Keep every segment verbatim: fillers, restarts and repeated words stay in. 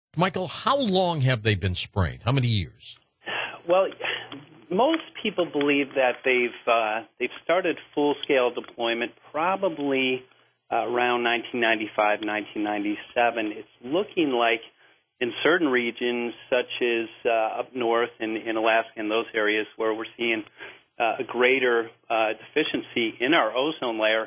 Michael, how long have they been sprayed? How many years? Well, most people believe that they've uh, they've started full-scale deployment probably uh, around nineteen ninety-five, nineteen ninety-seven. It's looking like in certain regions, such as uh, up north in, in Alaska and those areas where we're seeing uh, a greater uh, deficiency in our ozone layer,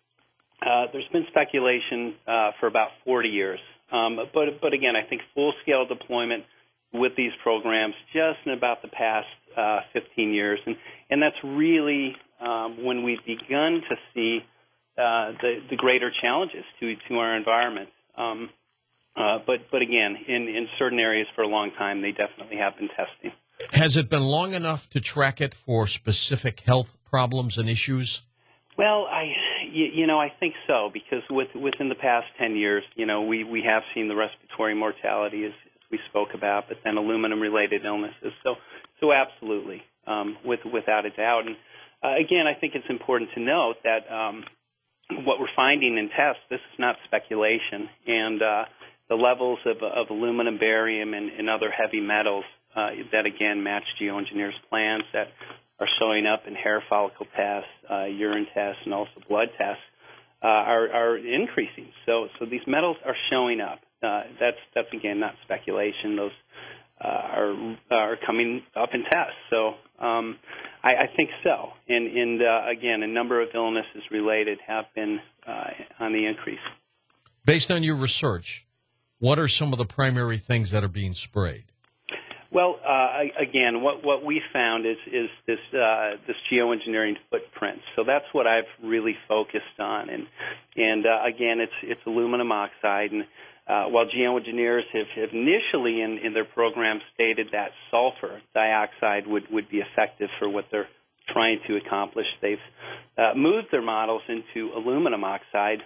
uh, there's been speculation uh, for about forty years. Um, but, but again, I think full-scale deployment with these programs just in about the past uh, fifteen years. And, and that's really um, when we've begun to see uh, the, the greater challenges to, to our environment. Um, uh, but, but again, in, in certain areas for a long time, they definitely have been testing. Has it been long enough to track it for specific health problems and issues? Well, I, you, you know, I think so, because with, within the past ten years, you know, we, we have seen the respiratory mortality as, as we spoke about, but then aluminum-related illnesses. So, so absolutely, um, with, without a doubt. And uh, again, I think it's important to note that um, what we're finding in tests, this is not speculation, and uh, the levels of, of aluminum, barium, and, and other heavy metals uh, that, again, match geoengineers' plans that are showing up in hair follicle tests, uh, urine tests, and also blood tests, uh, are, are increasing. So, so these metals are showing up. Uh, that's, that's again not speculation. Those uh, are are coming up in tests. So, um, I, I think so. And, and uh, again, a number of illnesses related have been uh, on the increase. Based on your research, what are some of the primary things that are being sprayed? Well, uh, again, what, what we found is, is this uh, this geoengineering footprint. So that's what I've really focused on. And and uh, again, it's it's aluminum oxide. And uh, while geoengineers have, have initially in, in their program stated that sulfur dioxide would, would be effective for what they're trying to accomplish, they've uh, moved their models into aluminum oxide,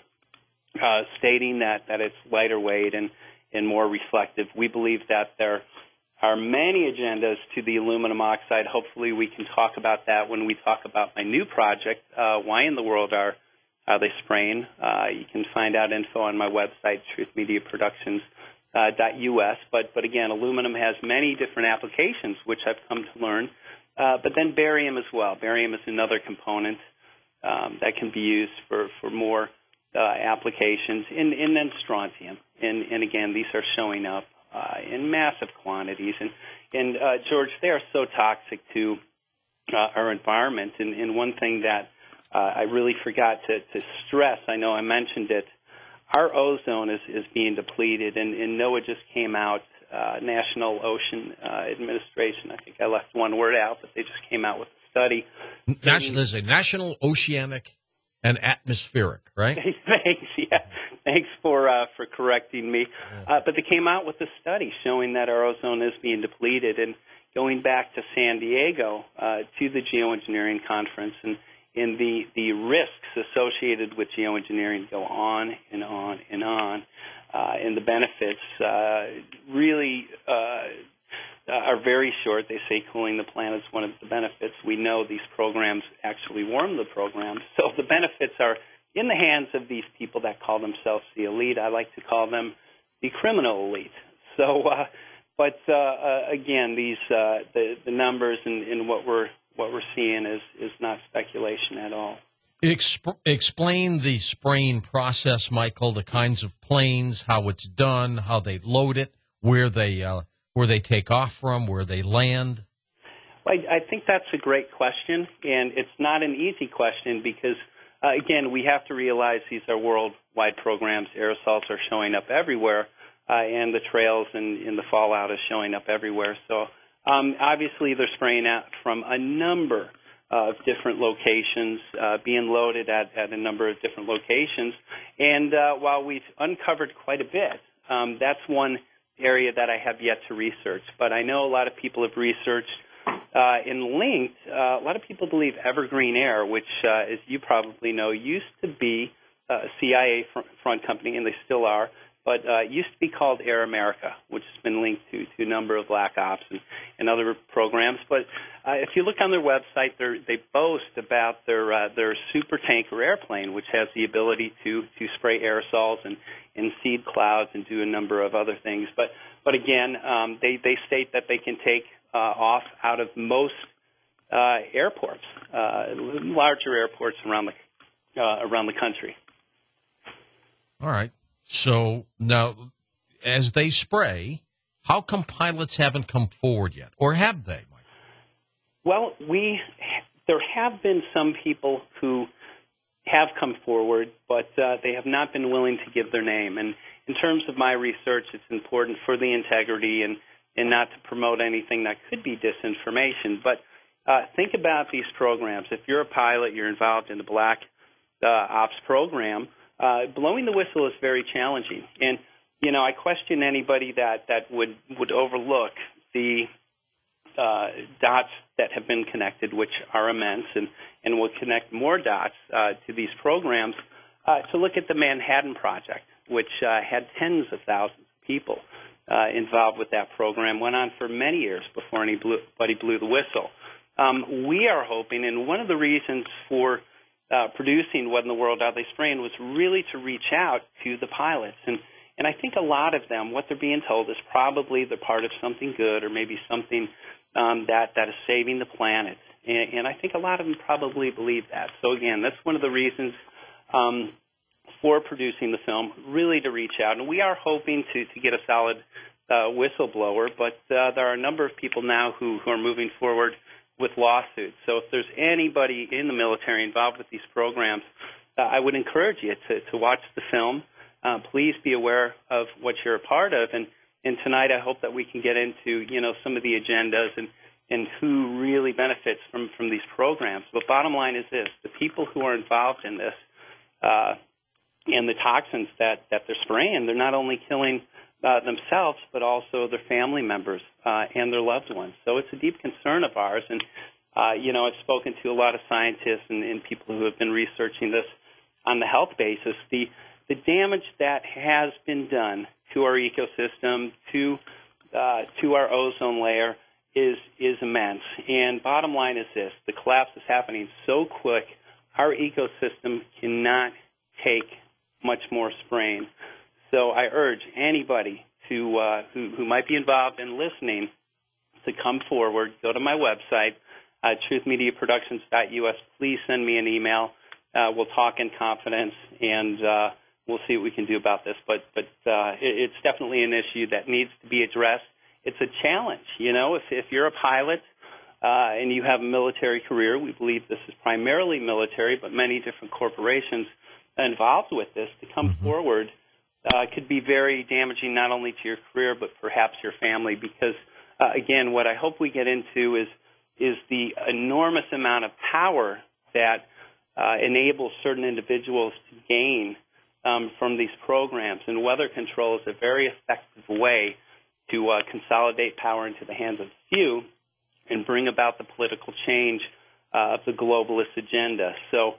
uh, stating that, that it's lighter weight and, and more reflective. We believe that they're are many agendas to the aluminum oxide. Hopefully we can talk about that when we talk about my new project, uh, Why in the World Are, are They Spraying? Uh, you can find out info on my website, truth media productions dot U S. But, but again, aluminum has many different applications, which I've come to learn. Uh, but then barium as well. Barium is another component um, that can be used for, for more uh, applications. And, and then strontium. And, and again, these are showing up Uh, in massive quantities. And, and uh, George, they are so toxic to uh, our environment. And, and one thing that uh, I really forgot to, to stress, I know I mentioned it, our ozone is, is being depleted. And, and NOAA just came out, uh, National Ocean uh, Administration, I think I left one word out, but they just came out with a study. National, there's a National Oceanic and Atmospheric, right? Thanks, yeah. Thanks for uh, for correcting me. Uh, but they came out with a study showing that our ozone is being depleted. And going back to San Diego, uh, to the geoengineering conference, and, and the, the risks associated with geoengineering go on and on and on. Uh, and the benefits uh, really uh, are very short. They say cooling the planet is one of the benefits. We know these programs actually warm the programs. So the benefits are in the hands of these people that call themselves the elite. I like to call them the criminal elite. So, uh, but uh, uh, again, these uh, the the numbers and, and what we're what we're seeing is is not speculation at all. Exp- explain the spraying process, Michael. The kinds of planes, how it's done, how they load it, where they uh, where they take off from, where they land. Well, I, I think that's a great question, and it's not an easy question because. Uh, again, we have to realize these are worldwide programs. Aerosols are showing up everywhere, uh, and the trails and, and the fallout is showing up everywhere. So um, obviously they're spraying out from a number of different locations, uh, being loaded at, at a number of different locations. And uh, while we've uncovered quite a bit, um, that's one area that I have yet to research. But I know a lot of people have researched Uh, and linked, uh, a lot of people believe Evergreen Air, which, uh, as you probably know, used to be uh, a C I A front, front company, and they still are, but uh, used to be called Air America, which has been linked to, to a number of black ops. And, and other programs. But uh, if you look on their website, they boast about their uh, their super tanker airplane, which has the ability to to spray aerosols and, and seed clouds and do a number of other things. But but again, um, they they state that they can take uh, off out of most uh, airports, uh, larger airports around the uh, around the country. All right. So now, as they spray, how come pilots haven't come forward yet, or have they, Mike? Well, we there have been some people who have come forward, but uh, they have not been willing to give their name. And in terms of my research, it's important for the integrity and, and not to promote anything that could be disinformation. But uh, think about these programs. If you're a pilot, you're involved in the Black uh, Ops program, uh, blowing the whistle is very challenging. And you know, I question anybody that, that would, would overlook the uh, dots that have been connected, which are immense, and, and will connect more dots uh, to these programs, uh, to look at the Manhattan Project, which uh, had tens of thousands of people uh, involved with that program, went on for many years before anybody blew the whistle. Um, we are hoping, and one of the reasons for uh, producing What in the World Are They Spraying was really to reach out to the pilots. And And I think a lot of them, what they're being told is probably they're part of something good or maybe something um, that, that is saving the planet. And, and I think a lot of them probably believe that. So, again, that's one of the reasons um, for producing the film, really to reach out. And we are hoping to, to get a solid uh, whistleblower, but uh, there are a number of people now who, who are moving forward with lawsuits. So if there's anybody in the military involved with these programs, uh, I would encourage you to, to watch the film. Uh, please be aware of what you're a part of. And, and tonight I hope that we can get into, you know, some of the agendas and, and who really benefits from, from these programs. But bottom line is this, the people who are involved in this uh, and the toxins that, that they're spraying, they're not only killing uh, themselves, but also their family members uh, and their loved ones. So it's a deep concern of ours. And, uh, you know, I've spoken to a lot of scientists and, and people who have been researching this on the health basis. The The damage that has been done to our ecosystem, to uh, to our ozone layer, is is immense. And bottom line is this: the collapse is happening so quick, our ecosystem cannot take much more spraying. So I urge anybody to uh, who, who might be involved in listening to come forward. Go to my website, uh, truth media productions dot U S. Please send me an email. Uh, we'll talk in confidence, and uh, we'll see what we can do about this. But but uh, it, it's definitely an issue that needs to be addressed. It's a challenge, you know. If if you're a pilot uh, and you have a military career, we believe this is primarily military, but many different corporations involved with this to come mm-hmm. forward uh, could be very damaging, not only to your career but perhaps your family. Because uh, again, what I hope we get into is is the enormous amount of power that uh, enables certain individuals to gain um, from these programs. And weather control is a very effective way to uh, consolidate power into the hands of a few and bring about the political change uh, of the globalist agenda. So,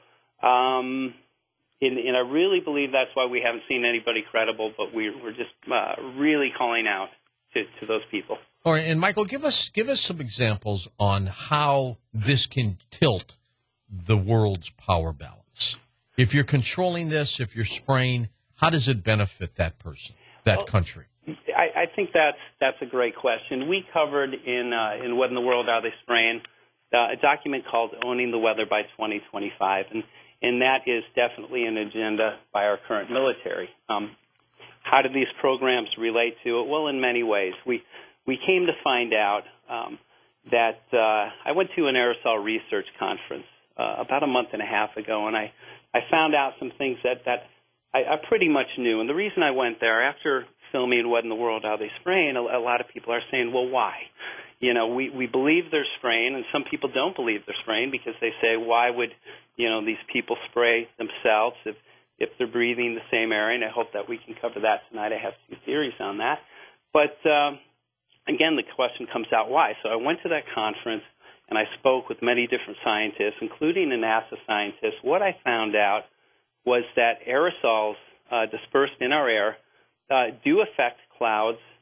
um, and, and I really believe that's why we haven't seen anybody credible, but we're, we're just uh, really calling out to, to those people. All right, and Michael, give us give us some examples on how this can tilt the world's power balance. If you're controlling this, if you're spraying, how does it benefit that person, that well, country? I, I think that's that's a great question. We covered in uh, in What in the World Are They Spraying uh, a document called Owning the Weather by twenty twenty-five, and and that is definitely an agenda by our current military. Um, how do these programs relate to it? Well, in many ways. We we came to find out um, that uh, I went to an aerosol research conference uh, about a month and a half ago, and I, I found out some things that, that I, I pretty much knew. And the reason I went there, after filming What in the World Are They Spraying, a, a lot of people are saying, well, why? You know, we, we believe they're spraying, and some people don't believe they're spraying because they say, why would, you know, these people spray themselves if, if they're breathing the same air? And I hope that we can cover that tonight. I have two theories on that. But, um, again, the question comes out, why? So I went to that conference, and I spoke with many different scientists, including a NASA scientist. What I found out was that aerosols uh, dispersed in our air uh, do affect clouds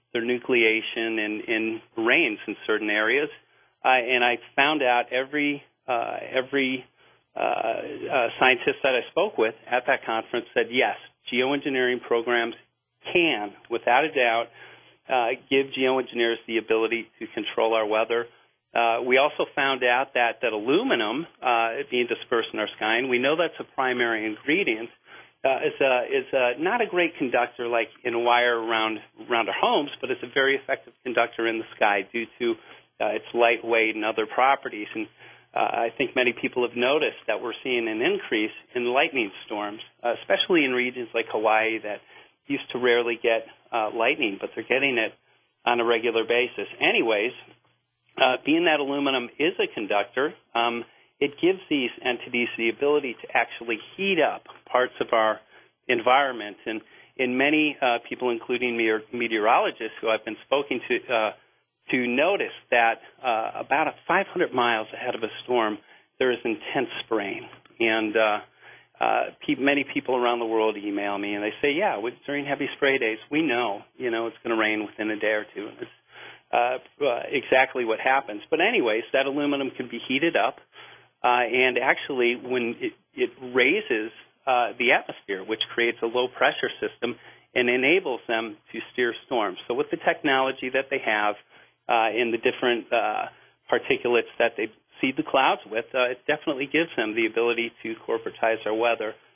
their nucleation and, and rains in certain areas. Uh, and I found out every uh, every uh, uh, scientist that I spoke with at that conference said, yes, geoengineering programs can, without a doubt, uh, give geoengineers the ability to control our weather. Uh, we also found out that, that aluminum uh, being dispersed in our sky, and we know that's a primary ingredient, uh, is, a, is a, not a great conductor like in a wire around, around our homes, but it's a very effective conductor in the sky due to uh, its lightweight and other properties. And uh, I think many people have noticed that we're seeing an increase in lightning storms, uh, especially in regions like Hawaii that used to rarely get uh, lightning, but they're getting it on a regular basis. Anyways, uh, being that aluminum is a conductor, um, it gives these entities the ability to actually heat up parts of our environment. And in many uh, people, including meteor- meteorologists who I've been spoken to, uh, to notice that uh, about a five hundred miles ahead of a storm, there is intense spraying. And uh, uh, pe- many people around the world email me, and they say, yeah, with, during heavy spray days, we know, you know, it's going to rain within a day or two. And it's uh, uh, exactly what happens. But anyways, that aluminum can be heated up, uh, and actually when it, it raises uh, the atmosphere, which creates a low-pressure system and enables them to steer storms. So with the technology that they have uh, in the different uh, particulates that they seed the clouds with, uh, it definitely gives them the ability to corporatize our weather.